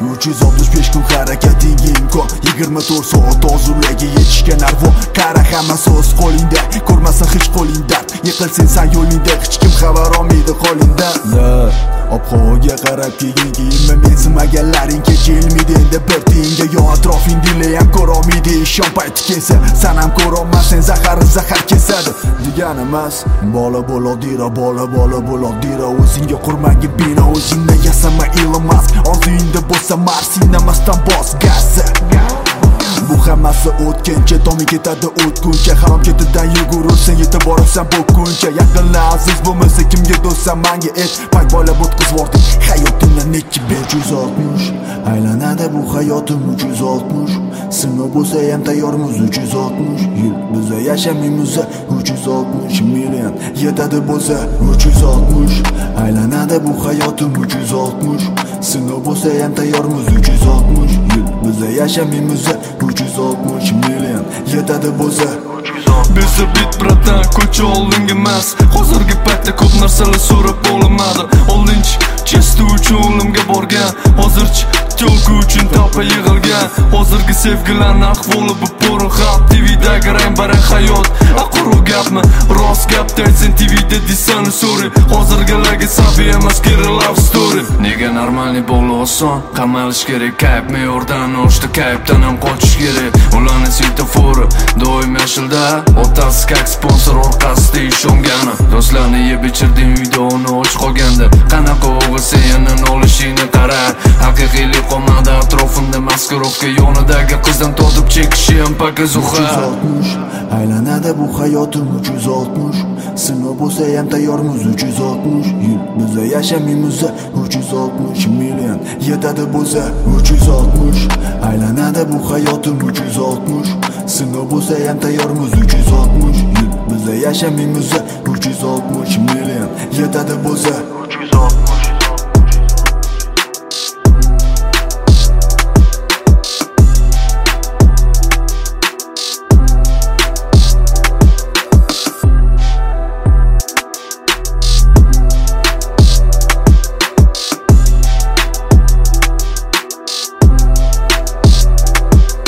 365 kun harakating imkon 24 soat orzulaga yetishgan arvo qara hammasi o'z qo'lingda ko'rmasa hech qo'ling dard yiqilsang san yo'lingda hech kim xabar olmaydi holingdan ob-havoga qarab kiygan kiyinma mensimaganlaring kechilmaydi endi bir tiyinga yo atrofing dili ham ko'rolmaydi ishon payti kelsa san ham ko'rolmasang zahar kesadi degan emas bola bo'l oddiyroq bola bo'l oddiyroq o'zingga qurmagi bino o'zingdan yasama Elon Musk orzuyingda bo'lsa Mars indamasdan bos gazni bu hammasi o'tkinchi toming ketadi o'tguncha harom ketidan yugurursan yetib borasan bu kuncha yaqinlar aziz bo'lmasa kimga do'stsan manga ayt payt boylab o'tkazvording hayotimdan nechi 360 aylanadi bu hayotim 360 sinov bo'lsa ham tayyormiz 360 yil biza yashamaymiz 360 million yetadi bo'lsa 360 aylanadi bu hayotim 360 sinov bo'lsa ham tayyormiz 360 yil biza yashamaymiz 360 million yetadi bo'lsa Biza bit bratan ko'cha olding emas hozirgi paytda ko'p narsalar so'rab bo'lmadi oldinchi chesti uchun o'limga borgan hozirchi to'lku uchun tapa yig'ilgan hozirgi sevgilarni ahvoli bu po'rin xalq TVdagi rang-barang hayot aqru gapmi rost gapda aytsan TVda desani so'ri hozirgilarga sabiy emas kerak love story nega normalniy bo'li oson qamalish kerak kayf me'yordan oshdi kayfdan ham qochish kerak ularni sveto'fori doim yashilda otasi kak sponsor orqasida ishongani do'stlarni yeb ichirdim uyda uni och qolganda qanaqa o'g'il sen yana olishingni qara haqiqiylik qolmadi atrofimda maskirovka yonidagi qizdan totib chekishi ham pakazuha 360 aylanadi bu hayotim 360 sinov bo'lsa ham tayyormiz 360 yil biza yashamaymiz 360 million yetadi bo'lsa 360 aylanadi bu hayotim 360 sinov bo'lsa ham tayyormiz 360 yil biza yashamaymiz 360 million yetadi bo'lsa